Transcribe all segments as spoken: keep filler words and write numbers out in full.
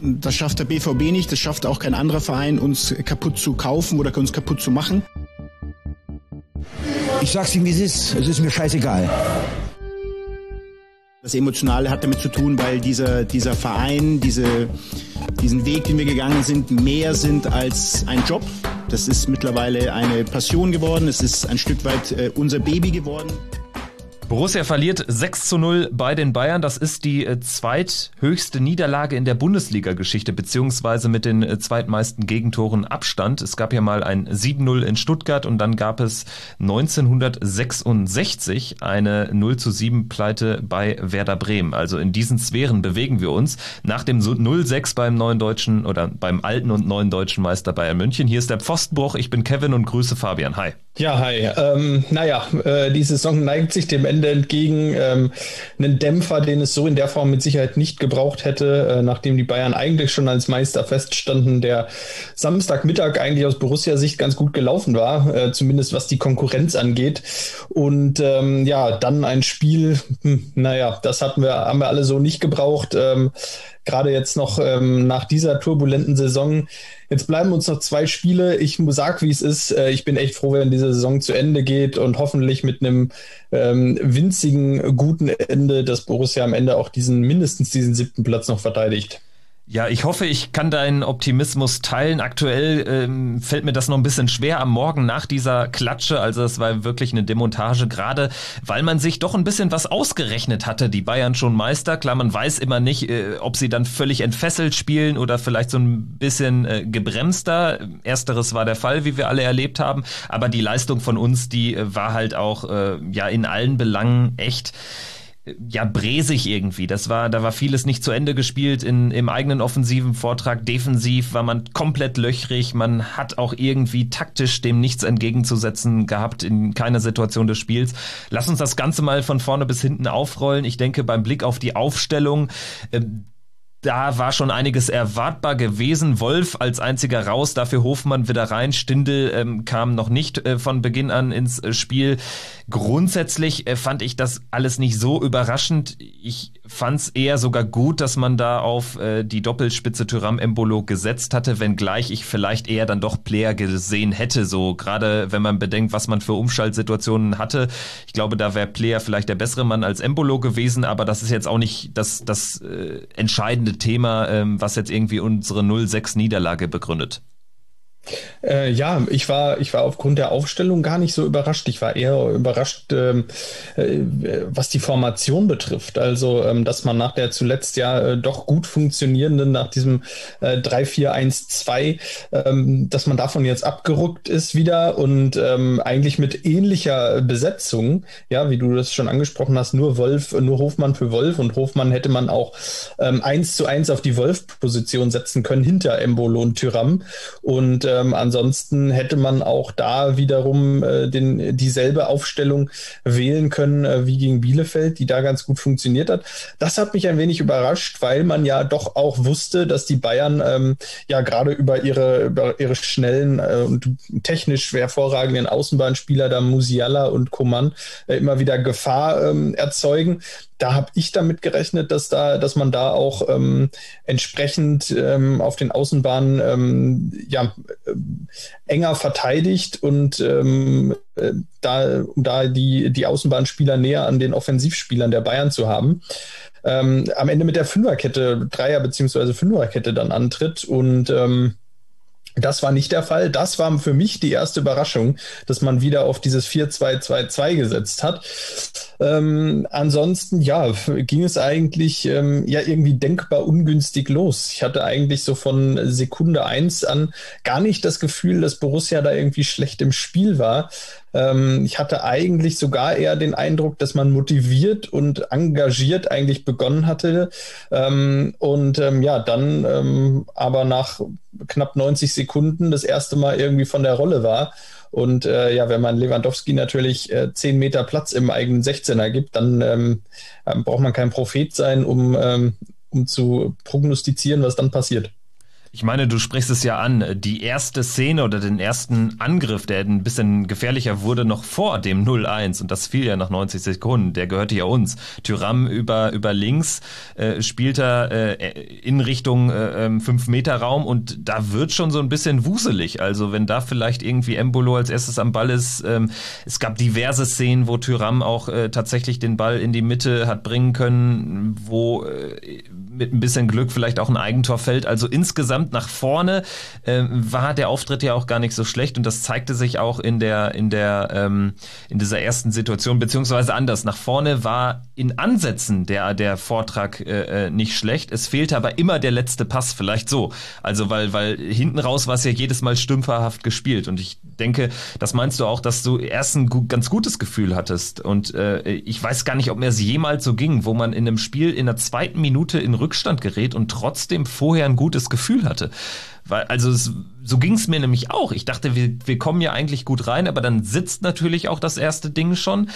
Das schafft der B V B nicht, das schafft auch kein anderer Verein, uns kaputt zu kaufen oder uns kaputt zu machen. Ich sag's Ihnen, wie es ist. Es ist mir scheißegal. Das Emotionale hat damit zu tun, weil dieser, dieser Verein, diese, diesen Weg, den wir gegangen sind, mehr sind als ein Job. Das ist mittlerweile eine Passion geworden, es ist ein Stück weit äh, unser Baby geworden. Borussia verliert sechs zu null bei den Bayern. Das ist die äh, zweithöchste Niederlage in der Bundesliga-Geschichte, beziehungsweise mit den äh, zweitmeisten Gegentoren Abstand. Es gab ja mal ein sieben null in Stuttgart und dann gab es neunzehnhundertsechsundsechzig eine null zu sieben Pleite bei Werder Bremen. Also in diesen Sphären bewegen wir uns. Nach dem null sechs beim neuen deutschen oder beim alten und neuen deutschen Meister Bayern München. Hier ist der Pfostenbruch. Ich bin Kevin und grüße Fabian. Hi. Ja, hi. Ähm, naja, äh, die Saison neigt sich dem Ende entgegen. Ähm, einen Dämpfer, den es so in der Form mit Sicherheit nicht gebraucht hätte, äh, nachdem die Bayern eigentlich schon als Meister feststanden, der Samstagmittag eigentlich aus Borussia-Sicht ganz gut gelaufen war, äh, zumindest was die Konkurrenz angeht. Und ähm, ja, dann ein Spiel, hm, naja, das hatten wir, haben wir alle so nicht gebraucht. Ähm, Gerade jetzt noch ähm, nach dieser turbulenten Saison. Jetzt bleiben uns noch zwei Spiele. Ich sag, wie es ist. Äh, ich bin echt froh, wenn diese Saison zu Ende geht und hoffentlich mit einem ähm, winzigen, guten Ende, dass Borussia am Ende auch diesen mindestens diesen siebten Platz noch verteidigt. Ja, ich hoffe, ich kann deinen Optimismus teilen. Aktuell ähm, fällt mir das noch ein bisschen schwer am Morgen nach dieser Klatsche. Also es war wirklich eine Demontage, gerade weil man sich doch ein bisschen was ausgerechnet hatte. Die Bayern schon Meister. Klar, man weiß immer nicht, äh, ob sie dann völlig entfesselt spielen oder vielleicht so ein bisschen äh, gebremster. Ersteres war der Fall, wie wir alle erlebt haben. Aber die Leistung von uns, die äh, war halt auch äh, ja in allen Belangen echt ja bresig irgendwie. Das war, da war vieles nicht zu Ende gespielt in, im eigenen offensiven Vortrag. Defensiv war man komplett löchrig. Man hat auch irgendwie taktisch dem nichts entgegenzusetzen gehabt in keiner Situation des Spiels. Lass uns das Ganze mal von vorne bis hinten aufrollen. Ich denke, beim Blick auf die Aufstellung, äh, da war schon einiges erwartbar gewesen. Wolf als einziger raus, dafür Hofmann wieder rein. Stindl ähm, kam noch nicht äh, von Beginn an ins äh, Spiel. Grundsätzlich äh, fand ich das alles nicht so überraschend. Ich fand es eher sogar gut, dass man da auf äh, die Doppelspitze Thuram-Embolo gesetzt hatte, wenngleich ich vielleicht eher dann doch Player gesehen hätte, so gerade wenn man bedenkt, was man für Umschaltsituationen hatte. Ich glaube, da wäre Player vielleicht der bessere Mann als Embolo gewesen, aber das ist jetzt auch nicht das, das äh, entscheidende Thema, ähm, was jetzt irgendwie unsere null sechs Niederlage begründet. Äh, ja, ich war, ich war aufgrund der Aufstellung gar nicht so überrascht. Ich war eher überrascht, ähm, äh, was die Formation betrifft. Also, ähm, dass man nach der zuletzt ja äh, doch gut funktionierenden, nach diesem äh, drei vier eins zwei, ähm, dass man davon jetzt abgerückt ist wieder und ähm, eigentlich mit ähnlicher Besetzung, ja, wie du das schon angesprochen hast, nur Wolf, nur Hofmann für Wolf, und Hofmann hätte man auch ähm, eins zu eins auf die Wolf-Position setzen können hinter Embolo und Thuram. Und Ähm, ansonsten hätte man auch da wiederum äh, den, dieselbe Aufstellung wählen können äh, wie gegen Bielefeld, die da ganz gut funktioniert hat. Das hat mich ein wenig überrascht, weil man ja doch auch wusste, dass die Bayern ähm, ja gerade über ihre, über ihre schnellen äh, und technisch hervorragenden Außenbahnspieler, da Musiala und Coman, äh, immer wieder Gefahr ähm, erzeugen. Da habe ich damit gerechnet, dass da, dass man da auch ähm, entsprechend ähm, auf den Außenbahnen ähm, ja, äh, enger verteidigt und ähm, äh, da, um da die, die Außenbahnspieler näher an den Offensivspielern der Bayern zu haben. Ähm, am Ende mit der Fünferkette, Dreier- bzw. Fünferkette dann antritt und ähm, das war nicht der Fall. Das war für mich die erste Überraschung, dass man wieder auf dieses vier zwei zwei zwei gesetzt hat. Ähm, ansonsten, ja, ging es eigentlich ähm, ja irgendwie denkbar ungünstig los. Ich hatte eigentlich so von Sekunde eins an gar nicht das Gefühl, dass Borussia da irgendwie schlecht im Spiel war. Ähm, ich hatte eigentlich sogar eher den Eindruck, dass man motiviert und engagiert eigentlich begonnen hatte. Ähm, und ähm, ja, dann ähm, aber nach knapp neunzig Sekunden das erste Mal irgendwie von der Rolle war. Und äh, ja, wenn man Lewandowski natürlich äh, zehn Meter Platz im eigenen sechzehner gibt, dann ähm, braucht man kein Prophet sein, um, ähm, um zu prognostizieren, was dann passiert. Ich meine, du sprichst es ja an, die erste Szene oder den ersten Angriff, der ein bisschen gefährlicher wurde, noch vor dem null eins und das fiel ja nach neunzig Sekunden, der gehörte ja uns. Thuram über über links äh, spielt er äh, in Richtung äh, fünf Meter Raum und da wird schon so ein bisschen wuselig, also wenn da vielleicht irgendwie Embolo als erstes am Ball ist, ähm, es gab diverse Szenen, wo Thuram auch äh, tatsächlich den Ball in die Mitte hat bringen können, wo äh, mit ein bisschen Glück vielleicht auch ein Eigentor fällt. Also insgesamt nach vorne äh, war der Auftritt ja auch gar nicht so schlecht und das zeigte sich auch in der in der ähm, in dieser ersten Situation, beziehungsweise anders. Nach vorne war in Ansätzen der der Vortrag äh, nicht schlecht. Es fehlte aber immer der letzte Pass, vielleicht so. Also weil weil hinten raus war es ja jedes Mal stümperhaft gespielt und ich denke, das meinst du auch, dass du erst ein gu- ganz gutes Gefühl hattest und äh, ich weiß gar nicht, ob mir es jemals so ging, wo man in einem Spiel in der zweiten Minute in Rückstand gerät und trotzdem vorher ein gutes Gefühl hatte. Weil, also es, so ging es mir nämlich auch. Ich dachte, wir, wir kommen ja eigentlich gut rein, aber dann sitzt natürlich auch das erste Ding schon.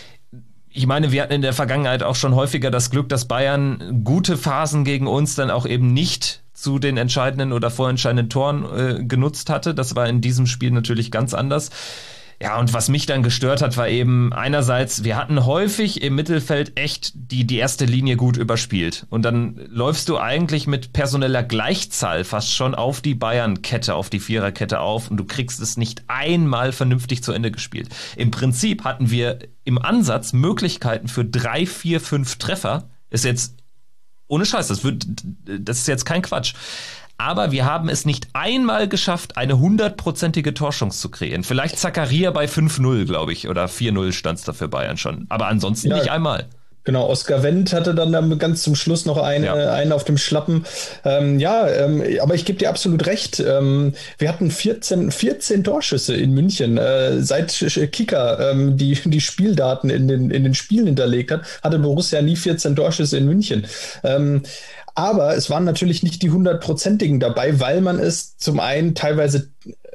Ich meine, wir hatten in der Vergangenheit auch schon häufiger das Glück, dass Bayern gute Phasen gegen uns dann auch eben nicht zu den entscheidenden oder vorentscheidenden Toren äh, genutzt hatte. Das war in diesem Spiel natürlich ganz anders. Ja, und was mich dann gestört hat, war eben einerseits, wir hatten häufig im Mittelfeld echt die, die erste Linie gut überspielt. Und dann läufst du eigentlich mit personeller Gleichzahl fast schon auf die Bayern-Kette, auf die Viererkette auf und du kriegst es nicht einmal vernünftig zu Ende gespielt. Im Prinzip hatten wir im Ansatz Möglichkeiten für drei, vier, fünf Treffer. Ist jetzt, ohne Scheiß, das wird, das ist jetzt kein Quatsch. Aber wir haben es nicht einmal geschafft, eine hundertprozentige Torchance zu kreieren. Vielleicht Zakaria bei fünf null, glaube ich, oder vier null stand es da für Bayern schon. Aber ansonsten ja, nicht einmal. Genau, Oskar Wendt hatte dann, dann ganz zum Schluss noch einen, ja. äh, einen auf dem Schlappen. Ähm, ja, ähm, aber ich gebe dir absolut recht. Ähm, wir hatten vierzehn, vierzehn Torschüsse in München. Äh, seit Kicker ähm, die, die Spieldaten in den, in den Spielen hinterlegt hat, hatte Borussia nie vierzehn Torschüsse in München. Ähm, Aber es waren natürlich nicht die hundertprozentigen dabei, weil man es zum einen teilweise,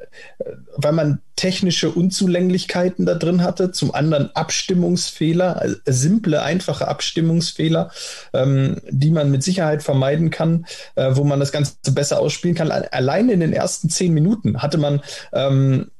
weil man technische Unzulänglichkeiten da drin hatte, zum anderen Abstimmungsfehler, also simple, einfache Abstimmungsfehler, ähm, die man mit Sicherheit vermeiden kann, äh, wo man das Ganze besser ausspielen kann. Allein in den ersten zehn Minuten hatte man ähm,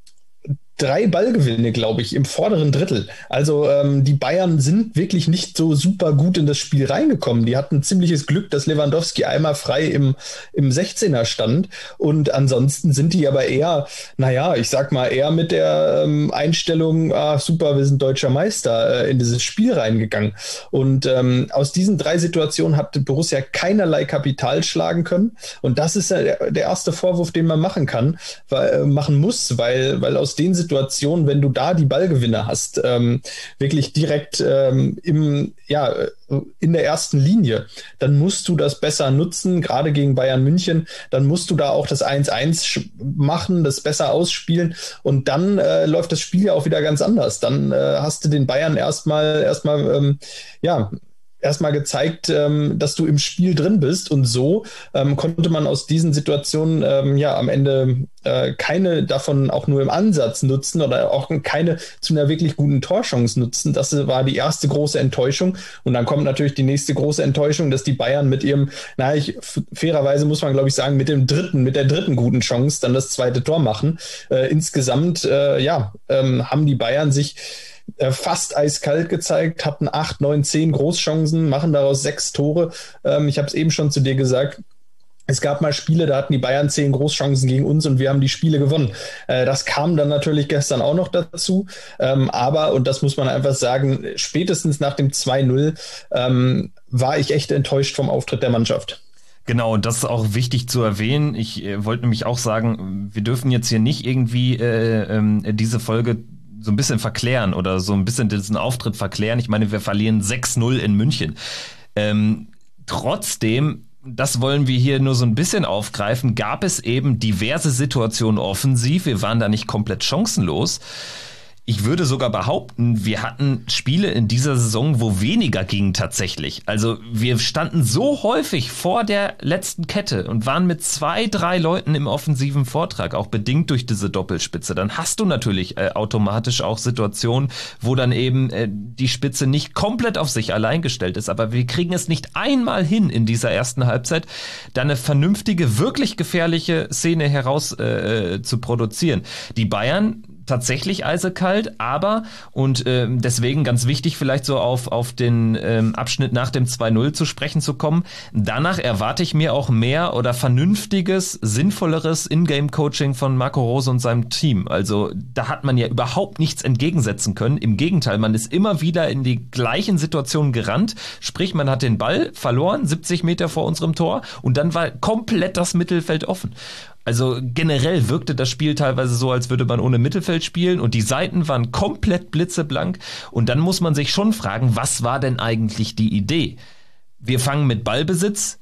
drei Ballgewinne, glaube ich, im vorderen Drittel. Also ähm, die Bayern sind wirklich nicht so super gut in das Spiel reingekommen. Die hatten ziemliches Glück, dass Lewandowski einmal frei im, im sechzehner stand. Und ansonsten sind die aber eher, naja, ich sag mal, eher mit der ähm, Einstellung, ah, super, wir sind deutscher Meister, äh, in dieses Spiel reingegangen. Und ähm, aus diesen drei Situationen hat Borussia keinerlei Kapital schlagen können. Und das ist ja der, der erste Vorwurf, den man machen kann, weil, äh, machen muss, weil, weil aus den Situationen Situation, wenn du da die Ballgewinne hast, ähm, wirklich direkt ähm, im, ja, in der ersten Linie, dann musst du das besser nutzen, gerade gegen Bayern München, dann musst du da auch das eins eins machen, das besser ausspielen und dann äh, läuft das Spiel ja auch wieder ganz anders. Dann äh, hast du den Bayern erstmal, erstmal, ähm, ja, erstmal gezeigt, ähm, dass du im Spiel drin bist und so ähm, konnte man aus diesen Situationen ähm, ja am Ende äh, keine davon auch nur im Ansatz nutzen oder auch keine zu einer wirklich guten Torchance nutzen. Das war die erste große Enttäuschung und dann kommt natürlich die nächste große Enttäuschung, dass die Bayern mit ihrem, na ich fairerweise muss man glaube ich sagen, mit dem dritten, mit der dritten guten Chance dann das zweite Tor machen. Äh, insgesamt äh, ja ähm, haben die Bayern sich fast eiskalt gezeigt, hatten acht, neun, zehn Großchancen, machen daraus sechs Tore. Ähm, ich habe es eben schon zu dir gesagt, es gab mal Spiele, da hatten die Bayern zehn Großchancen gegen uns und wir haben die Spiele gewonnen. Äh, das kam dann natürlich gestern auch noch dazu. Ähm, aber, und das muss man einfach sagen, spätestens nach dem zwei null ähm, war ich echt enttäuscht vom Auftritt der Mannschaft. Genau, und das ist auch wichtig zu erwähnen. Ich äh, wollte nämlich auch sagen, wir dürfen jetzt hier nicht irgendwie äh, äh, diese Folge so ein bisschen verklären oder so ein bisschen diesen Auftritt verklären. Ich meine, wir verlieren sechs null in München. Ähm, trotzdem, das wollen wir hier nur so ein bisschen aufgreifen, gab es eben diverse Situationen offensiv. Wir waren da nicht komplett chancenlos. Ich würde sogar behaupten, wir hatten Spiele in dieser Saison, wo weniger ging tatsächlich. Also wir standen so häufig vor der letzten Kette und waren mit zwei, drei Leuten im offensiven Vortrag, auch bedingt durch diese Doppelspitze. Dann hast du natürlich äh, automatisch auch Situationen, wo dann eben äh, die Spitze nicht komplett auf sich allein gestellt ist. Aber wir kriegen es nicht einmal hin in dieser ersten Halbzeit, da eine vernünftige, wirklich gefährliche Szene heraus äh, zu produzieren. Die Bayern tatsächlich eisekalt, aber, und äh, deswegen ganz wichtig vielleicht so auf, auf den ähm, Abschnitt nach dem zwei null zu sprechen zu kommen, danach erwarte ich mir auch mehr oder vernünftiges, sinnvolleres Ingame-Coaching von Marco Rose und seinem Team. Also da hat man ja überhaupt nichts entgegensetzen können. Im Gegenteil, man ist immer wieder in die gleichen Situationen gerannt, sprich man hat den Ball verloren, siebzig Meter vor unserem Tor und dann war komplett das Mittelfeld offen. Also generell wirkte das Spiel teilweise so, als würde man ohne Mittelfeld spielen und die Seiten waren komplett blitzeblank und dann muss man sich schon fragen, was war denn eigentlich die Idee? Wir fangen mit Ballbesitz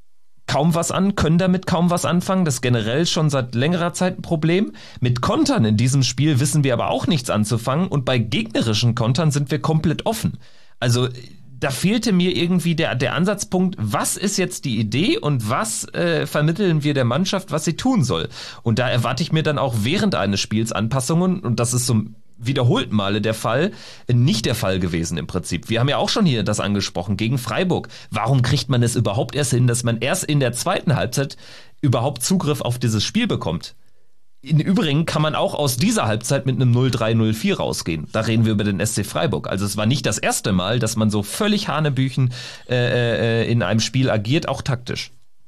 kaum was an, können damit kaum was anfangen, das ist generell schon seit längerer Zeit ein Problem. Mit Kontern in diesem Spiel wissen wir aber auch nichts anzufangen und bei gegnerischen Kontern sind wir komplett offen. Also da fehlte mir irgendwie der, der Ansatzpunkt, was ist jetzt die Idee und was äh, vermitteln wir der Mannschaft, was sie tun soll. Und da erwarte ich mir dann auch während eines Spiels Anpassungen und das ist so wiederholt Male der Fall, nicht der Fall gewesen im Prinzip. Wir haben ja auch schon hier das angesprochen, gegen Freiburg. Warum kriegt man es überhaupt erst hin, dass man erst in der zweiten Halbzeit überhaupt Zugriff auf dieses Spiel bekommt? Im Übrigen kann man auch aus dieser Halbzeit mit einem null drei null vier rausgehen. Da reden wir über den S C Freiburg. Also es war nicht das erste Mal, dass man so völlig Hanebüchen äh, äh, in einem Spiel agiert, auch taktisch.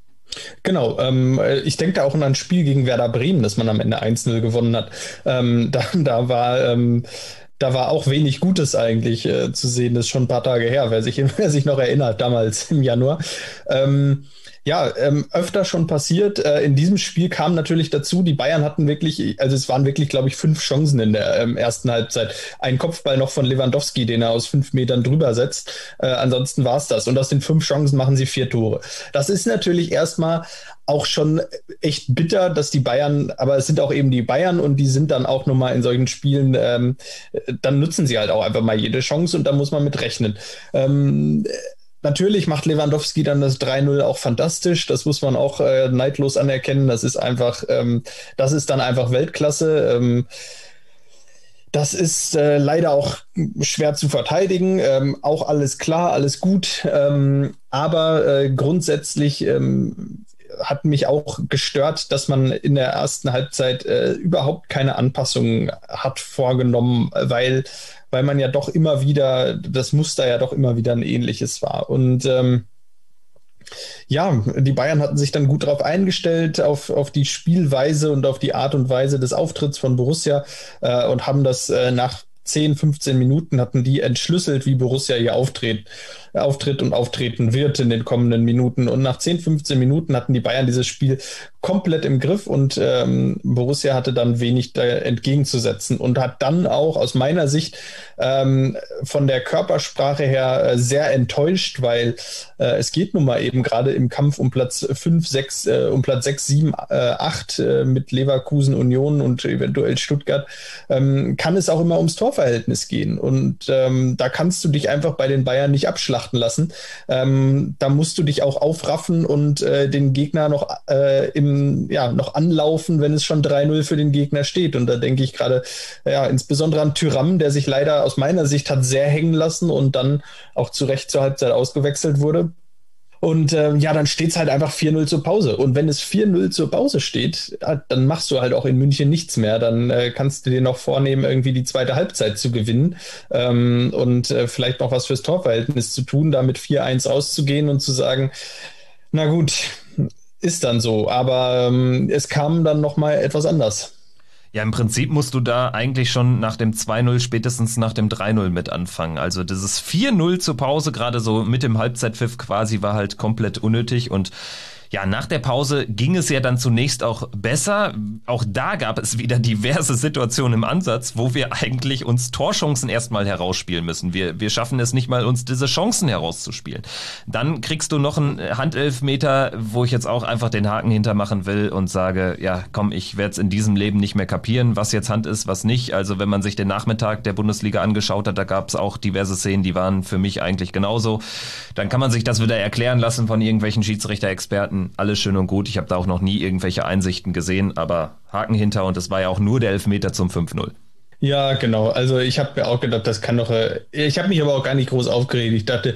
Genau, ähm, ich denke auch an ein Spiel gegen Werder Bremen, das man am Ende eins null gewonnen hat. Ähm, da, da war... Ähm Da war auch wenig Gutes eigentlich äh, zu sehen. Das ist schon ein paar Tage her, wer sich, wer sich noch erinnert, damals im Januar. Ähm, ja, ähm, öfter schon passiert. Äh, in diesem Spiel kam natürlich dazu, die Bayern hatten wirklich, also es waren wirklich, glaube ich, fünf Chancen in der ähm, ersten Halbzeit. Ein Kopfball noch von Lewandowski, den er aus fünf Metern drüber setzt. Äh, ansonsten war es das. Und aus den fünf Chancen machen sie vier Tore. Das ist natürlich erstmal auch schon echt bitter, dass die Bayern, aber es sind auch eben die Bayern und die sind dann auch nochmal in solchen Spielen, ähm, dann nutzen sie halt auch einfach mal jede Chance und da muss man mit rechnen. Ähm, natürlich macht Lewandowski dann das drei null auch fantastisch, das muss man auch äh, neidlos anerkennen, das ist einfach, ähm, das ist dann einfach Weltklasse. Ähm, Das ist äh, leider auch schwer zu verteidigen. Ähm, auch alles klar, alles gut. Ähm, aber äh, grundsätzlich ähm, hat mich auch gestört, dass man in der ersten Halbzeit äh, überhaupt keine Anpassungen hat vorgenommen, weil, weil man ja doch immer wieder, das Muster ja doch immer wieder ein ähnliches war. Und ähm, ja, die Bayern hatten sich dann gut darauf eingestellt, auf, auf die Spielweise und auf die Art und Weise des Auftritts von Borussia äh, und haben das äh, nach zehn, fünfzehn Minuten hatten die entschlüsselt, wie Borussia hier auftritt, auftritt und auftreten wird in den kommenden Minuten. Und nach zehn, fünfzehn Minuten hatten die Bayern dieses Spiel komplett im Griff und ähm, Borussia hatte dann wenig da entgegenzusetzen und hat dann auch aus meiner Sicht ähm, von der Körpersprache her äh, sehr enttäuscht, weil äh, es geht nun mal eben gerade im Kampf um Platz fünf, sechs, äh, um Platz sechs, sieben, acht äh, mit Leverkusen, Union und eventuell Stuttgart, ähm, kann es auch immer ums Torverhältnis gehen. Und ähm, da kannst du dich einfach bei den Bayern nicht abschlachten lassen. Ähm, da musst du dich auch aufraffen und äh, den Gegner noch äh, im ja, noch anlaufen, wenn es schon drei null für den Gegner steht. Und da denke ich gerade, ja, insbesondere an Thuram, der sich leider aus meiner Sicht hat sehr hängen lassen und dann auch zu Recht zur Halbzeit ausgewechselt wurde. Und ähm, ja, dann steht es halt einfach vier null zur Pause. Und wenn es vier null zur Pause steht, dann machst du halt auch in München nichts mehr. Dann äh, kannst du dir noch vornehmen, irgendwie die zweite Halbzeit zu gewinnen ähm, und äh, vielleicht noch was fürs Torverhältnis zu tun, da mit vier eins auszugehen und zu sagen, na gut, ist dann so. Aber ähm, es kam dann noch mal etwas anders. Ja, im Prinzip musst du da eigentlich schon nach dem zwei null, spätestens nach dem drei null mit anfangen. Also dieses vier null zur Pause, gerade so mit dem Halbzeitpfiff quasi, war halt komplett unnötig und Ja, nach der Pause ging es ja dann zunächst auch besser. Auch da gab es wieder diverse Situationen im Ansatz, wo wir eigentlich uns Torchancen erstmal herausspielen müssen. Wir, wir schaffen es nicht mal, uns diese Chancen herauszuspielen. Dann kriegst du noch einen Handelfmeter, wo ich jetzt auch einfach den Haken hintermachen will und sage, ja komm, ich werde es in diesem Leben nicht mehr kapieren, was jetzt Hand ist, was nicht. Also wenn man sich den Nachmittag der Bundesliga angeschaut hat, da gab es auch diverse Szenen, die waren für mich eigentlich genauso. Dann kann man sich das wieder erklären lassen von irgendwelchen Schiedsrichter-Experten. Alles schön und gut. Ich habe da auch noch nie irgendwelche Einsichten gesehen, aber Haken hinter und es war ja auch nur der Elfmeter zum fünf null. Ja, genau. Also ich habe mir auch gedacht, das kann doch... Äh, ich habe mich aber auch gar nicht groß aufgeregt. Ich dachte,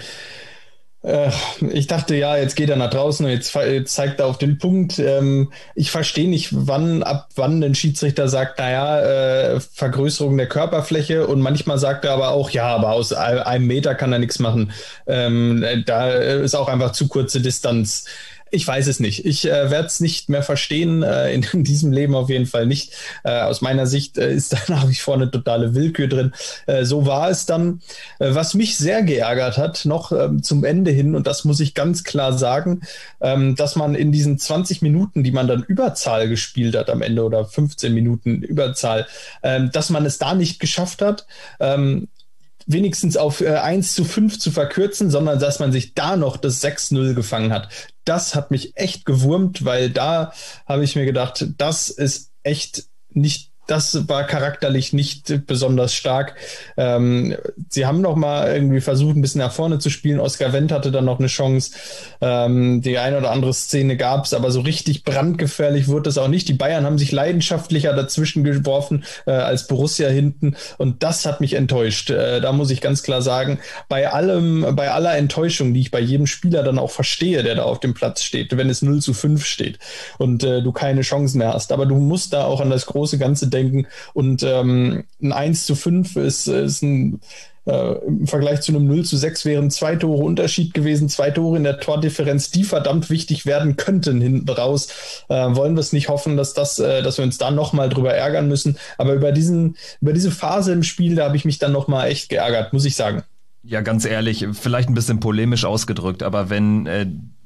äh, ich dachte, ja, jetzt geht er nach draußen und jetzt, jetzt zeigt er auf den Punkt. Ähm, ich verstehe nicht, wann, ab wann ein Schiedsrichter sagt, naja, äh, Vergrößerung der Körperfläche, und manchmal sagt er aber auch, ja, aber aus einem Meter kann er nichts machen. Ähm, da ist auch einfach zu kurze Distanz. Ich weiß es nicht. Ich äh, werde es nicht mehr verstehen, äh, in, in diesem Leben auf jeden Fall nicht. Äh, aus meiner Sicht äh, ist da nach wie vor eine totale Willkür drin. Äh, so war es dann. Äh, was mich sehr geärgert hat, noch ähm, zum Ende hin, und das muss ich ganz klar sagen, ähm, dass man in diesen zwanzig Minuten, die man dann Überzahl gespielt hat am Ende, oder fünfzehn Minuten Überzahl, ähm, dass man es da nicht geschafft hat, ähm, wenigstens auf äh, eins zu fünf zu verkürzen, sondern dass man sich da noch das sechs null gefangen hat. Das hat mich echt gewurmt, weil da habe ich mir gedacht, das ist echt nicht, das war charakterlich nicht besonders stark. Ähm, sie haben noch mal irgendwie versucht, ein bisschen nach vorne zu spielen. Oskar Wendt hatte dann noch eine Chance. Ähm, die eine oder andere Szene gab es, aber so richtig brandgefährlich wurde es auch nicht. Die Bayern haben sich leidenschaftlicher dazwischen geworfen äh, als Borussia hinten, und das hat mich enttäuscht. Äh, da muss ich ganz klar sagen, bei allem, bei aller Enttäuschung, die ich bei jedem Spieler dann auch verstehe, der da auf dem Platz steht, wenn es null zu fünf steht und äh, du keine Chancen mehr hast, aber du musst da auch an das große Ganze denken. Und ähm, ein eins zu fünf ist, ist ein, äh, im Vergleich zu einem null zu sechs wären zwei Tore Unterschied gewesen, zwei Tore in der Tordifferenz, die verdammt wichtig werden könnten hinten raus. Äh, wollen wir es nicht hoffen, dass das, äh, dass wir uns da nochmal drüber ärgern müssen. Aber über diesen, über diese Phase im Spiel, da habe ich mich dann nochmal echt geärgert, muss ich sagen. Ja, ganz ehrlich, vielleicht ein bisschen polemisch ausgedrückt, aber wenn äh,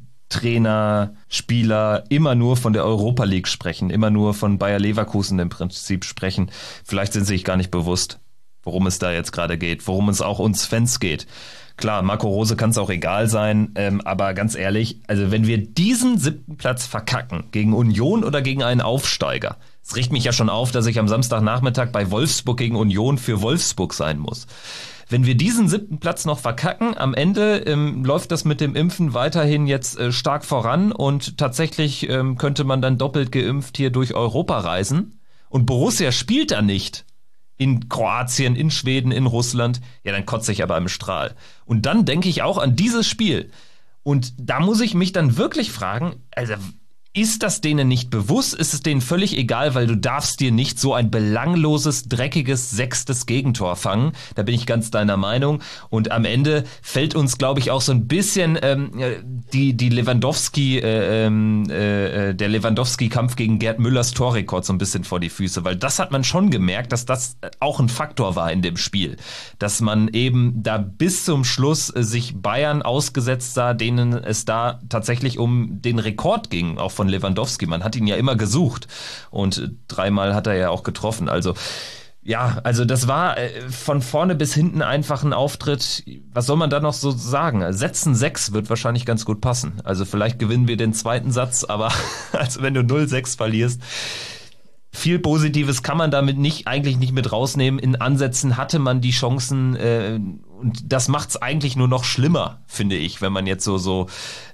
Trainer, Spieler immer nur von der Europa League sprechen, immer nur von Bayer Leverkusen im Prinzip sprechen, vielleicht sind sie sich gar nicht bewusst, worum es da jetzt gerade geht, worum es auch uns Fans geht. Klar, Marco Rose kann es auch egal sein, ähm, aber ganz ehrlich, also wenn wir diesen siebten Platz verkacken, gegen Union oder gegen einen Aufsteiger, es riecht mich ja schon auf, dass ich am Samstagnachmittag bei Wolfsburg gegen Union für Wolfsburg sein muss. Wenn wir diesen siebten Platz noch verkacken, am Ende ähm, läuft das mit dem Impfen weiterhin jetzt äh, stark voran, und tatsächlich ähm, könnte man dann doppelt geimpft hier durch Europa reisen, und Borussia spielt da nicht in Kroatien, in Schweden, in Russland, ja, dann kotze ich aber im Strahl. Und dann denke ich auch an dieses Spiel, und da muss ich mich dann wirklich fragen, also ist das denen nicht bewusst? Ist es denen völlig egal, weil du darfst dir nicht so ein belangloses, dreckiges, sechstes Gegentor fangen? Da bin ich ganz deiner Meinung. Und am Ende fällt uns, glaube ich, auch so ein bisschen ähm, die die Lewandowski, äh, äh, der Lewandowski-Kampf gegen Gerd Müllers Torrekord so ein bisschen vor die Füße, weil das hat man schon gemerkt, dass das auch ein Faktor war in dem Spiel, dass man eben da bis zum Schluss sich Bayern ausgesetzt sah, denen es da tatsächlich um den Rekord ging, auch von Lewandowski. Man hat ihn ja immer gesucht, und dreimal hat er ja auch getroffen. Also ja, also das war von vorne bis hinten einfach ein Auftritt. Was soll man da noch so sagen? Sätzen sechs wird wahrscheinlich ganz gut passen. Also vielleicht gewinnen wir den zweiten Satz, aber also wenn du null sechs verlierst, viel Positives kann man damit nicht eigentlich nicht mit rausnehmen. In Ansätzen hatte man die Chancen, äh, und das macht's eigentlich nur noch schlimmer, finde ich, wenn man jetzt so so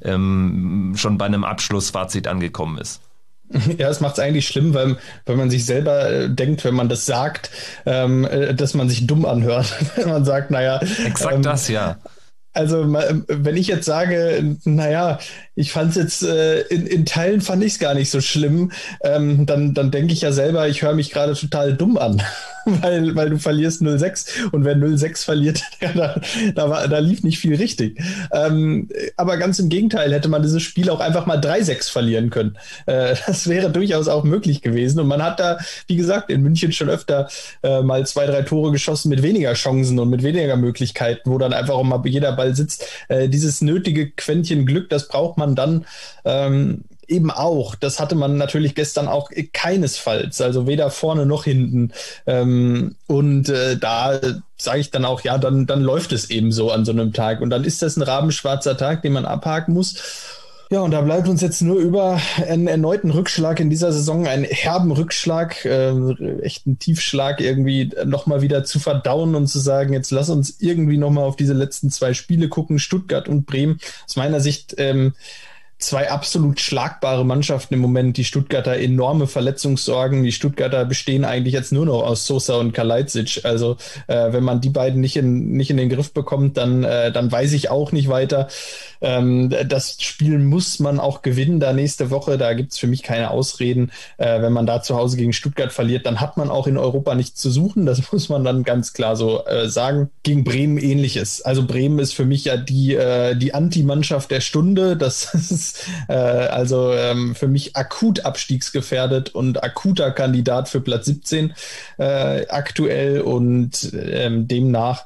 ähm, schon bei einem Abschlussfazit angekommen ist. Ja, es macht es eigentlich schlimm, weil, weil man sich selber äh, denkt, wenn man das sagt, ähm, äh, dass man sich dumm anhört. Wenn man sagt, naja. Exakt ähm, das, ja. Also wenn ich jetzt sage, naja, ich fand es jetzt, äh, in, in Teilen fand ich es gar nicht so schlimm, ähm, dann, dann denke ich ja selber, ich höre mich gerade total dumm an, weil, weil du verlierst null sechs, und wer null sechs verliert, ja, da, da, war, da lief nicht viel richtig. Ähm, aber ganz im Gegenteil, hätte man dieses Spiel auch einfach mal drei sechs verlieren können. Äh, das wäre durchaus auch möglich gewesen, und man hat da, wie gesagt, in München schon öfter äh, mal zwei, drei Tore geschossen mit weniger Chancen und mit weniger Möglichkeiten, wo dann einfach auch mal jeder Ball sitzt. Äh, dieses nötige Quäntchen Glück, das braucht man man dann ähm, eben auch, das hatte man natürlich gestern auch keinesfalls, also weder vorne noch hinten. Ähm, und äh, da sage ich dann auch, ja, dann, dann läuft es eben so an so einem Tag. Und dann ist das ein rabenschwarzer Tag, den man abhaken muss. Ja, und da bleibt uns jetzt nur über einen erneuten Rückschlag in dieser Saison, einen herben Rückschlag, äh, echt einen Tiefschlag irgendwie nochmal wieder zu verdauen und zu sagen, jetzt lass uns irgendwie nochmal auf diese letzten zwei Spiele gucken, Stuttgart und Bremen. Aus meiner Sicht ähm, zwei absolut schlagbare Mannschaften im Moment. Die Stuttgarter enorme Verletzungssorgen. Die Stuttgarter bestehen eigentlich jetzt nur noch aus Sosa und Kalajdzic. Also äh, wenn man die beiden nicht in, nicht in den Griff bekommt, dann, äh, dann weiß ich auch nicht weiter. Ähm, das Spiel muss man auch gewinnen da nächste Woche. Da gibt's für mich keine Ausreden. Äh, wenn man da zu Hause gegen Stuttgart verliert, dann hat man auch in Europa nichts zu suchen. Das muss man dann ganz klar so äh, sagen. Gegen Bremen ähnliches. Also Bremen ist für mich ja die, äh, die Anti-Mannschaft der Stunde. Das ist äh, also ähm, für mich akut abstiegsgefährdet und akuter Kandidat für Platz siebzehn äh, aktuell und ähm, demnach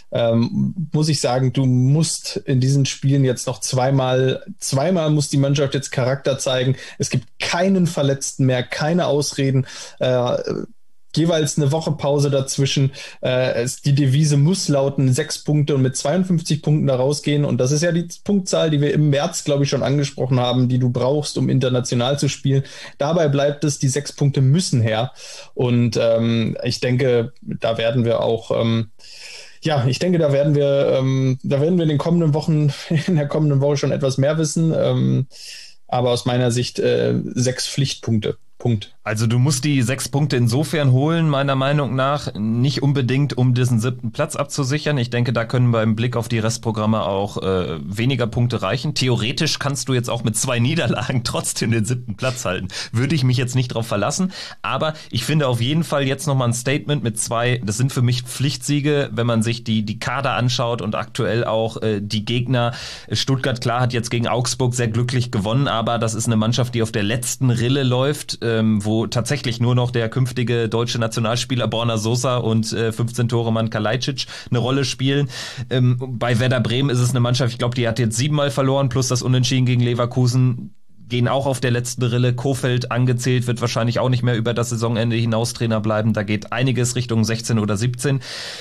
Ähm, muss ich sagen, du musst in diesen Spielen jetzt noch zweimal, zweimal muss die Mannschaft jetzt Charakter zeigen. Es gibt keinen Verletzten mehr, keine Ausreden, äh, jeweils eine Woche Pause dazwischen. Äh, es, die Devise muss lauten, sechs Punkte und mit zweiundfünfzig Punkten da rausgehen. Und das ist ja die Punktzahl, die wir im März, glaube ich, schon angesprochen haben, die du brauchst, um international zu spielen. Dabei bleibt es, die sechs Punkte müssen her. Und ähm, ich denke, da werden wir auch ähm, Ja, ich denke, da werden wir, ähm, da werden wir in den kommenden Wochen, in der kommenden Woche schon etwas mehr wissen. Ähm, aber aus meiner Sicht äh, sechs Pflichtpunkte. Punkt. Also du musst die sechs Punkte insofern holen, meiner Meinung nach, nicht unbedingt, um diesen siebten Platz abzusichern. Ich denke, da können wir im Blick auf die Restprogramme auch äh, weniger Punkte reichen. Theoretisch kannst du jetzt auch mit zwei Niederlagen trotzdem den siebten Platz halten. Würde ich mich jetzt nicht drauf verlassen. Aber ich finde auf jeden Fall jetzt nochmal ein Statement mit zwei, das sind für mich Pflichtsiege, wenn man sich die, die Kader anschaut und aktuell auch äh, die Gegner. Stuttgart, klar, hat jetzt gegen Augsburg sehr glücklich gewonnen, aber das ist eine Mannschaft, die auf der letzten Rille läuft, ähm, wo tatsächlich nur noch der künftige deutsche Nationalspieler Borna Sosa und äh, fünfzehn-Tore-Mann Kalajdzic eine Rolle spielen. Ähm, bei Werder Bremen ist es eine Mannschaft, ich glaube, die hat jetzt siebenmal verloren, plus das Unentschieden gegen Leverkusen, gehen auch auf der letzten Rille. Kofeld angezählt, wird wahrscheinlich auch nicht mehr über das Saisonende hinaus Trainer bleiben. Da geht einiges Richtung sechzehn oder siebzehn.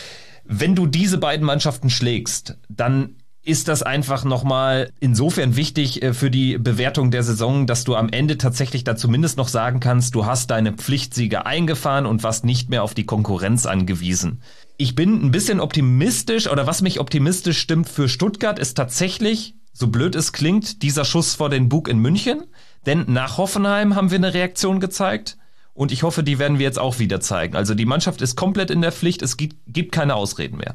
Wenn du diese beiden Mannschaften schlägst, dann ist das einfach nochmal insofern wichtig für die Bewertung der Saison, dass du am Ende tatsächlich da zumindest noch sagen kannst, du hast deine Pflichtsiege eingefahren und warst nicht mehr auf die Konkurrenz angewiesen. Ich bin ein bisschen optimistisch, oder was mich optimistisch stimmt für Stuttgart, ist tatsächlich, so blöd es klingt, dieser Schuss vor den Bug in München. Denn nach Hoffenheim haben wir eine Reaktion gezeigt. Und ich hoffe, die werden wir jetzt auch wieder zeigen. Also die Mannschaft ist komplett in der Pflicht, es gibt, gibt keine Ausreden mehr.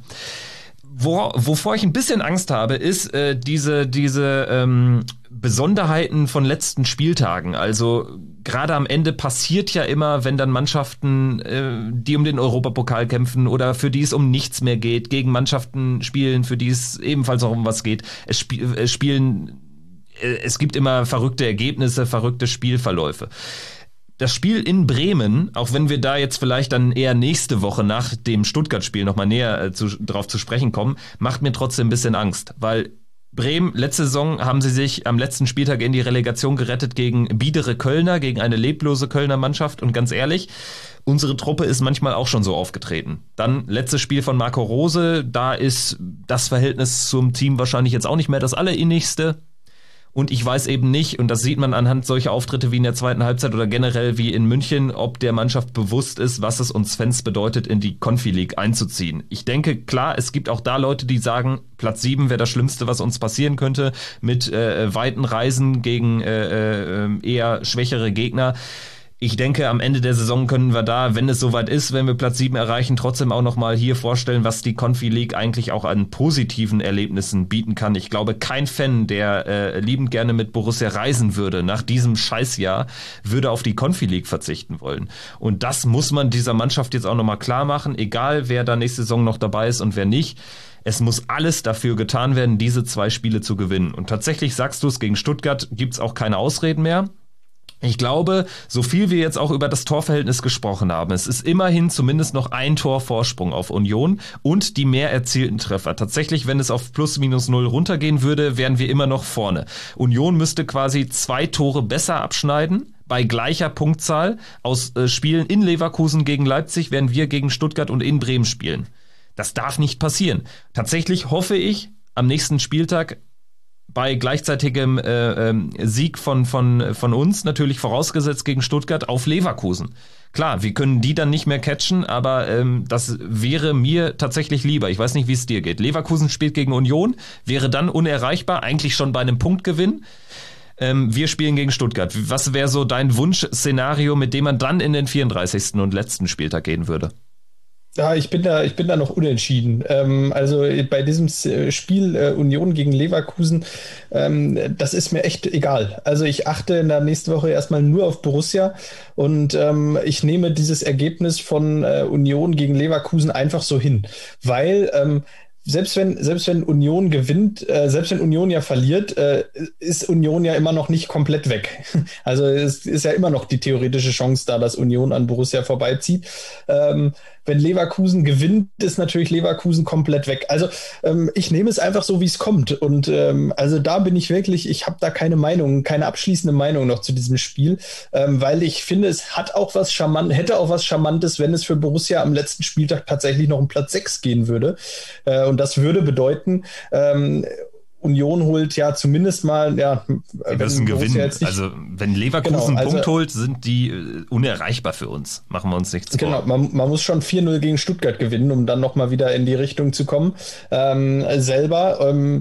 Wo, wovor ich ein bisschen Angst habe, ist äh, diese, diese ähm, Besonderheiten von letzten Spieltagen. Also gerade am Ende passiert ja immer, wenn dann Mannschaften, äh, die um den Europapokal kämpfen oder für die es um nichts mehr geht, gegen Mannschaften spielen, für die es ebenfalls auch um was geht. Es, sp- es spielen, äh, es gibt immer verrückte Ergebnisse, verrückte Spielverläufe. Das Spiel in Bremen, auch wenn wir da jetzt vielleicht dann eher nächste Woche nach dem Stuttgart-Spiel nochmal näher äh, zu, drauf zu sprechen kommen, macht mir trotzdem ein bisschen Angst, weil Bremen, letzte Saison haben sie sich am letzten Spieltag in die Relegation gerettet gegen biedere Kölner, gegen eine leblose Kölner Mannschaft, und ganz ehrlich, unsere Truppe ist manchmal auch schon so aufgetreten. Dann letztes Spiel von Marco Rose, da ist das Verhältnis zum Team wahrscheinlich jetzt auch nicht mehr das allerinnigste. Und ich weiß eben nicht, und das sieht man anhand solcher Auftritte wie in der zweiten Halbzeit oder generell wie in München, ob der Mannschaft bewusst ist, was es uns Fans bedeutet, in die Confi League einzuziehen. Ich denke, klar, es gibt auch da Leute, die sagen, Platz sieben wäre das Schlimmste, was uns passieren könnte, mit äh, weiten Reisen gegen äh, äh, eher schwächere Gegner. Ich denke, am Ende der Saison können wir da, wenn es soweit ist, wenn wir Platz sieben erreichen, trotzdem auch nochmal hier vorstellen, was die Confi League eigentlich auch an positiven Erlebnissen bieten kann. Ich glaube, kein Fan, der äh, liebend gerne mit Borussia reisen würde, nach diesem Scheißjahr, würde auf die Confi League verzichten wollen. Und das muss man dieser Mannschaft jetzt auch nochmal klar machen, egal wer da nächste Saison noch dabei ist und wer nicht. Es muss alles dafür getan werden, diese zwei Spiele zu gewinnen. Und tatsächlich sagst du es, gegen Stuttgart gibt's auch keine Ausreden mehr. Ich glaube, so viel wir jetzt auch über das Torverhältnis gesprochen haben, es ist immerhin zumindest noch ein Tor Vorsprung auf Union und die mehr erzielten Treffer. Tatsächlich, wenn es auf plus minus null runtergehen würde, wären wir immer noch vorne. Union müsste quasi zwei Tore besser abschneiden bei gleicher Punktzahl aus äh, Spielen in Leverkusen gegen Leipzig, während wir gegen Stuttgart und in Bremen spielen. Das darf nicht passieren. Tatsächlich hoffe ich am nächsten Spieltag bei gleichzeitigem äh, ähm, Sieg von, von, von uns, natürlich vorausgesetzt gegen Stuttgart, auf Leverkusen. Klar, wir können die dann nicht mehr catchen, aber ähm, das wäre mir tatsächlich lieber. Ich weiß nicht, wie es dir geht. Leverkusen spielt gegen Union, wäre dann unerreichbar, eigentlich schon bei einem Punktgewinn. Ähm, wir spielen gegen Stuttgart. Was wäre so dein Wunschszenario, mit dem man dann in den vierunddreißigsten und letzten Spieltag gehen würde? Ja, ich bin da, ich bin da noch unentschieden. Ähm, also bei diesem Spiel äh, Union gegen Leverkusen, ähm, das ist mir echt egal. Also ich achte in der nächsten Woche erstmal nur auf Borussia und ähm, ich nehme dieses Ergebnis von äh, Union gegen Leverkusen einfach so hin, weil ähm, Selbst wenn, selbst wenn Union gewinnt, äh, selbst wenn Union ja verliert, äh, ist Union ja immer noch nicht komplett weg. Also es ist ja immer noch die theoretische Chance da, dass Union an Borussia vorbeizieht. Ähm, wenn Leverkusen gewinnt, ist natürlich Leverkusen komplett weg. Also ähm, ich nehme es einfach so, wie es kommt. Und ähm, also da bin ich wirklich, ich habe da keine Meinung, keine abschließende Meinung noch zu diesem Spiel, ähm, weil ich finde, es hat auch was charmant, hätte auch was Charmantes, wenn es für Borussia am letzten Spieltag tatsächlich noch um Platz sechs gehen würde. Äh, und das würde bedeuten, ähm, Union holt ja zumindest mal, ja, wir müssen gewinnen. Also wenn Leverkusen genau, einen also, Punkt holt, sind die äh, unerreichbar für uns. Machen wir uns nichts vor. Genau, man, man muss schon vier null gegen Stuttgart gewinnen, um dann nochmal wieder in die Richtung zu kommen. Ähm, selber. Ähm,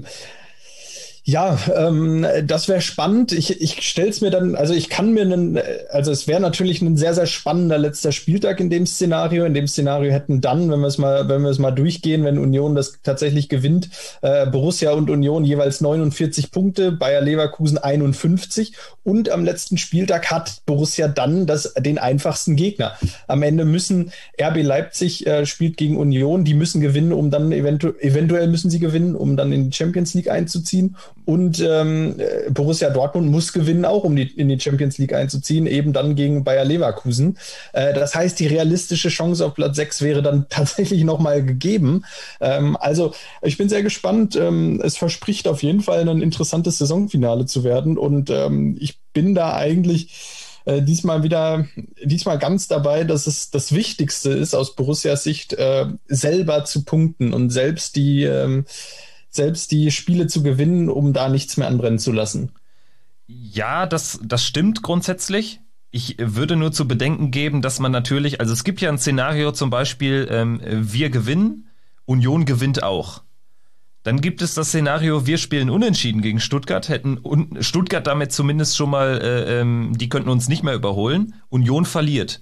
Ja, ähm, das wäre spannend. Ich, ich stelle es mir dann, also ich kann mir einen, also es wäre natürlich ein sehr, sehr spannender letzter Spieltag in dem Szenario. In dem Szenario hätten dann, wenn wir es mal, wenn wir es mal durchgehen, wenn Union das tatsächlich gewinnt, äh, Borussia und Union jeweils neunundvierzig Punkte, Bayer Leverkusen einundfünfzig und am letzten Spieltag hat Borussia dann das, den einfachsten Gegner. Am Ende müssen R B Leipzig äh, spielt gegen Union, die müssen gewinnen, um dann eventu- eventuell müssen sie gewinnen, um dann in die Champions League einzuziehen. Und ähm, Borussia Dortmund muss gewinnen, auch um die, in die Champions League einzuziehen, eben dann gegen Bayer Leverkusen. Äh, das heißt, die realistische Chance auf Platz sechs wäre dann tatsächlich nochmal gegeben. Ähm, also ich bin sehr gespannt. Ähm, es verspricht auf jeden Fall ein interessantes Saisonfinale zu werden. Und ähm, ich bin da eigentlich äh, diesmal wieder, diesmal ganz dabei, dass es das Wichtigste ist, aus Borussias Sicht äh, selber zu punkten und selbst die ähm, selbst die Spiele zu gewinnen, um da nichts mehr anbrennen zu lassen. Ja, das, das stimmt grundsätzlich. Ich würde nur zu bedenken geben, dass man natürlich, also es gibt ja ein Szenario zum Beispiel, ähm, wir gewinnen, Union gewinnt auch. Dann gibt es das Szenario, wir spielen unentschieden gegen Stuttgart, hätten un- Stuttgart damit zumindest schon mal, äh, ähm, die könnten uns nicht mehr überholen, Union verliert.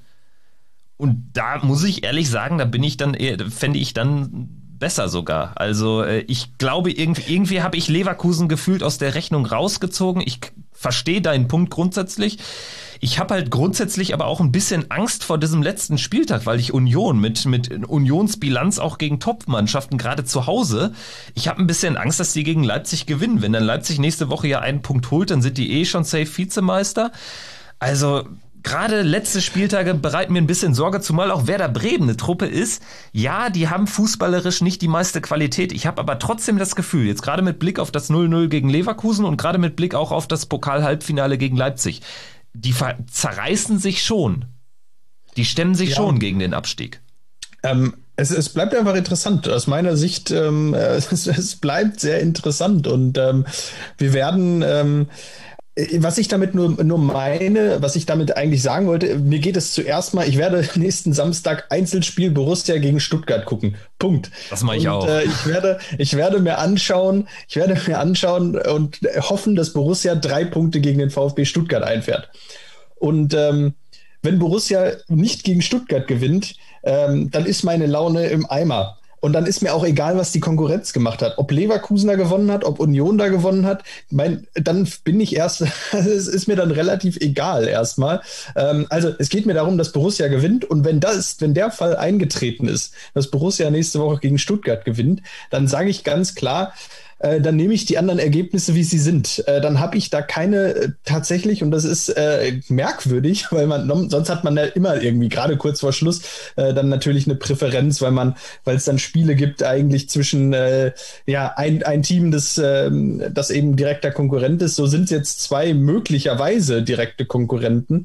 Und da muss ich ehrlich sagen, da bin ich dann eher, fände ich dann besser sogar. Also äh, ich glaube, irgendwie, irgendwie habe ich Leverkusen gefühlt aus der Rechnung rausgezogen. Ich k- verstehe deinen Punkt grundsätzlich. Ich habe halt grundsätzlich aber auch ein bisschen Angst vor diesem letzten Spieltag, weil ich Union mit, mit Unionsbilanz auch gegen Top-Mannschaften, gerade zu Hause, ich habe ein bisschen Angst, dass die gegen Leipzig gewinnen. Wenn dann Leipzig nächste Woche ja einen Punkt holt, dann sind die eh schon safe Vizemeister. Also gerade letzte Spieltage bereiten mir ein bisschen Sorge, zumal auch Werder Bremen eine Truppe ist. Ja, die haben fußballerisch nicht die meiste Qualität. Ich habe aber trotzdem das Gefühl, jetzt gerade mit Blick auf das null null gegen Leverkusen und gerade mit Blick auch auf das Pokal-Halbfinale gegen Leipzig, die ver- zerreißen sich schon. Die stemmen sich ja schon gegen den Abstieg. Ähm, es, es bleibt einfach interessant. Aus meiner Sicht, ähm, es, es bleibt sehr interessant und ähm, wir werden... Ähm, Was ich damit nur, nur meine, was ich damit eigentlich sagen wollte, mir geht es zuerst mal, ich werde nächsten Samstag Einzelspiel Borussia gegen Stuttgart gucken. Punkt. Das mache ich und, auch. Äh, ich werde, ich werde mir anschauen, ich werde mir anschauen und hoffen, dass Borussia drei Punkte gegen den VfB Stuttgart einfährt. Und ähm, wenn Borussia nicht gegen Stuttgart gewinnt, ähm, dann ist meine Laune im Eimer. Und dann ist mir auch egal, was die Konkurrenz gemacht hat. Ob Leverkusen da gewonnen hat, ob Union da gewonnen hat. Mein, dann bin ich erst, es ist mir dann relativ egal erstmal. Ähm, also es geht mir darum, dass Borussia gewinnt. Und wenn das, wenn der Fall eingetreten ist, dass Borussia nächste Woche gegen Stuttgart gewinnt, dann sage ich ganz klar, äh, dann nehme ich die anderen Ergebnisse, wie sie sind. Äh, dann habe ich da keine äh, tatsächlich, und das ist äh, merkwürdig, weil man, sonst hat man ja immer irgendwie, gerade kurz vor Schluss, äh, dann natürlich eine Präferenz, weil man, weil es dann Spiele gibt eigentlich zwischen äh, ja ein, ein Team, das, äh, das eben direkter Konkurrent ist. So sind es jetzt zwei möglicherweise direkte Konkurrenten.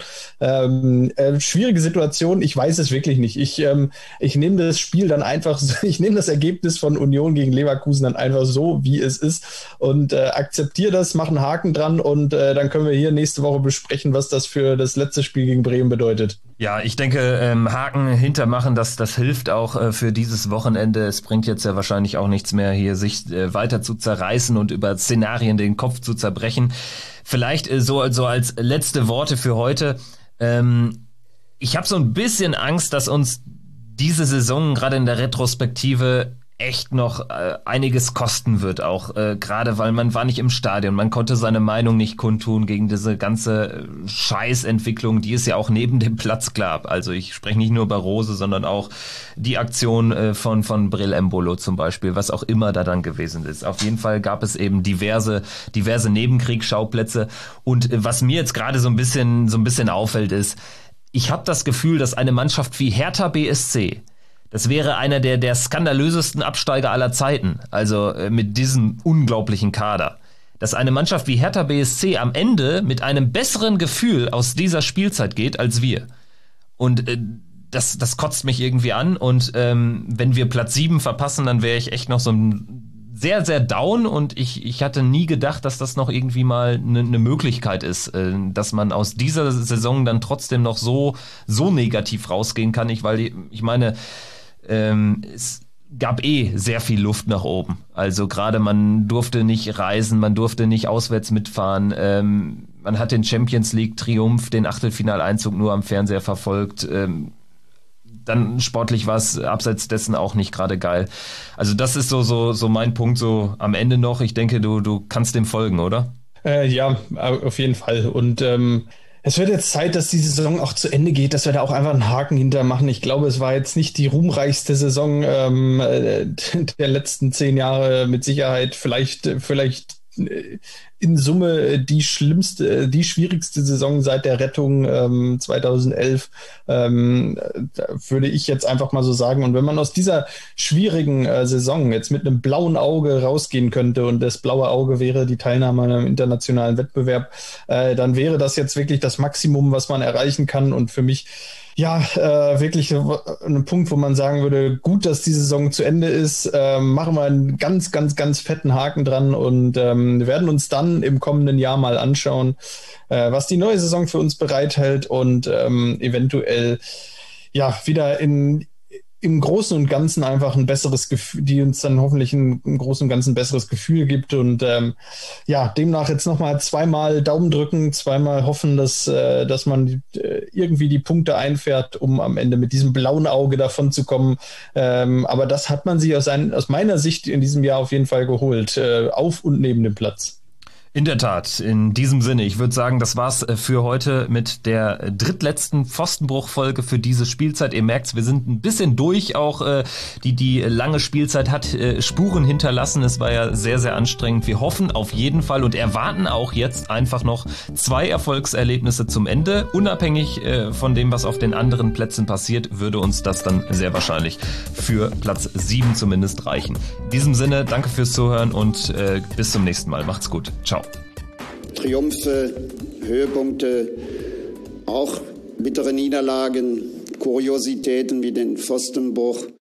Ähm, äh, schwierige Situation, ich weiß es wirklich nicht. Ich, ähm, ich nehme das Spiel dann einfach, ich nehme das Ergebnis von Union gegen Leverkusen dann einfach so, wie es ist und äh, akzeptiere das, mache einen Haken dran und äh, dann können wir hier nächste Woche besprechen, was das für das letzte Spiel gegen Bremen bedeutet. Ja, ich denke, ähm, Haken hintermachen, das, das hilft auch äh, für dieses Wochenende. Es bringt jetzt ja wahrscheinlich auch nichts mehr, hier sich äh, weiter zu zerreißen und über Szenarien den Kopf zu zerbrechen. Vielleicht äh, so, so als letzte Worte für heute. Ähm, ich habe so ein bisschen Angst, dass uns diese Saison gerade in der Retrospektive echt noch äh, einiges kosten wird, auch äh, gerade weil man war nicht im Stadion, man konnte seine Meinung nicht kundtun gegen diese ganze äh, Scheißentwicklung, die es ja auch neben dem Platz gab. Also ich spreche nicht nur über Rose, sondern auch die Aktion äh, von von Breel Embolo zum Beispiel, was auch immer da dann gewesen ist. Auf jeden Fall gab es eben diverse diverse Nebenkriegsschauplätze und äh, was mir jetzt gerade so ein bisschen so ein bisschen auffällt ist, ich habe das Gefühl, dass eine Mannschaft wie Hertha B S C, das wäre einer der, der skandalösesten Absteiger aller Zeiten, also äh, mit diesem unglaublichen Kader. Dass eine Mannschaft wie Hertha B S C am Ende mit einem besseren Gefühl aus dieser Spielzeit geht als wir. Und äh, das, das kotzt mich irgendwie an. Und ähm, wenn wir Platz sieben verpassen, dann wäre ich echt noch so ein sehr, sehr down. Und ich, ich hatte nie gedacht, dass das noch irgendwie mal eine ne Möglichkeit ist, äh, dass man aus dieser Saison dann trotzdem noch so, so negativ rausgehen kann. Ich, weil ich meine, Ähm, es gab eh sehr viel Luft nach oben. Also gerade man durfte nicht reisen, man durfte nicht auswärts mitfahren. Ähm, man hat den Champions League Triumph, den Achtelfinaleinzug nur am Fernseher verfolgt. Ähm, dann sportlich war es abseits dessen auch nicht gerade geil. Also das ist so so so mein Punkt so am Ende noch. Ich denke, du du kannst dem folgen, oder? Äh, ja, auf jeden Fall. Und ähm es wird jetzt Zeit, dass die Saison auch zu Ende geht, dass wir da auch einfach einen Haken hintermachen. Ich glaube, es war jetzt nicht die ruhmreichste Saison ähm, der letzten zehn Jahre mit Sicherheit. Vielleicht, vielleicht in Summe die schlimmste, die schwierigste Saison seit der Rettung ähm, zweitausendelf, ähm, würde ich jetzt einfach mal so sagen. Und wenn man aus dieser schwierigen äh, Saison jetzt mit einem blauen Auge rausgehen könnte und das blaue Auge wäre die Teilnahme an einem internationalen Wettbewerb, äh, dann wäre das jetzt wirklich das Maximum, was man erreichen kann. Und für mich ja, äh, wirklich ein Punkt, wo man sagen würde, gut, dass die Saison zu Ende ist, ähm, machen wir einen ganz, ganz, ganz fetten Haken dran und ähm, werden uns dann im kommenden Jahr mal anschauen, äh, was die neue Saison für uns bereithält und ähm, eventuell ja wieder in im Großen und Ganzen einfach ein besseres Gefühl, die uns dann hoffentlich ein, im Großen und Ganzen ein besseres Gefühl gibt und ähm, ja, demnach jetzt nochmal zweimal Daumen drücken, zweimal hoffen, dass, äh, dass man äh, irgendwie die Punkte einfährt, um am Ende mit diesem blauen Auge davon zu kommen. Ähm, aber das hat man sich aus, ein, aus meiner Sicht in diesem Jahr auf jeden Fall geholt, äh, auf und neben dem Platz. In der Tat, in diesem Sinne, ich würde sagen, das war's für heute mit der drittletzten Pfostenbruch-Folge für diese Spielzeit. Ihr merkt's, wir sind ein bisschen durch, auch äh, die die lange Spielzeit hat äh, Spuren hinterlassen. Es war ja sehr, sehr anstrengend. Wir hoffen auf jeden Fall und erwarten auch jetzt einfach noch zwei Erfolgserlebnisse zum Ende. Unabhängig äh, von dem, was auf den anderen Plätzen passiert, würde uns das dann sehr wahrscheinlich für Platz sieben zumindest reichen. In diesem Sinne, danke fürs Zuhören und äh, bis zum nächsten Mal. Macht's gut. Ciao. Triumphe, Höhepunkte, auch bittere Niederlagen, Kuriositäten wie den Pfostenbruch.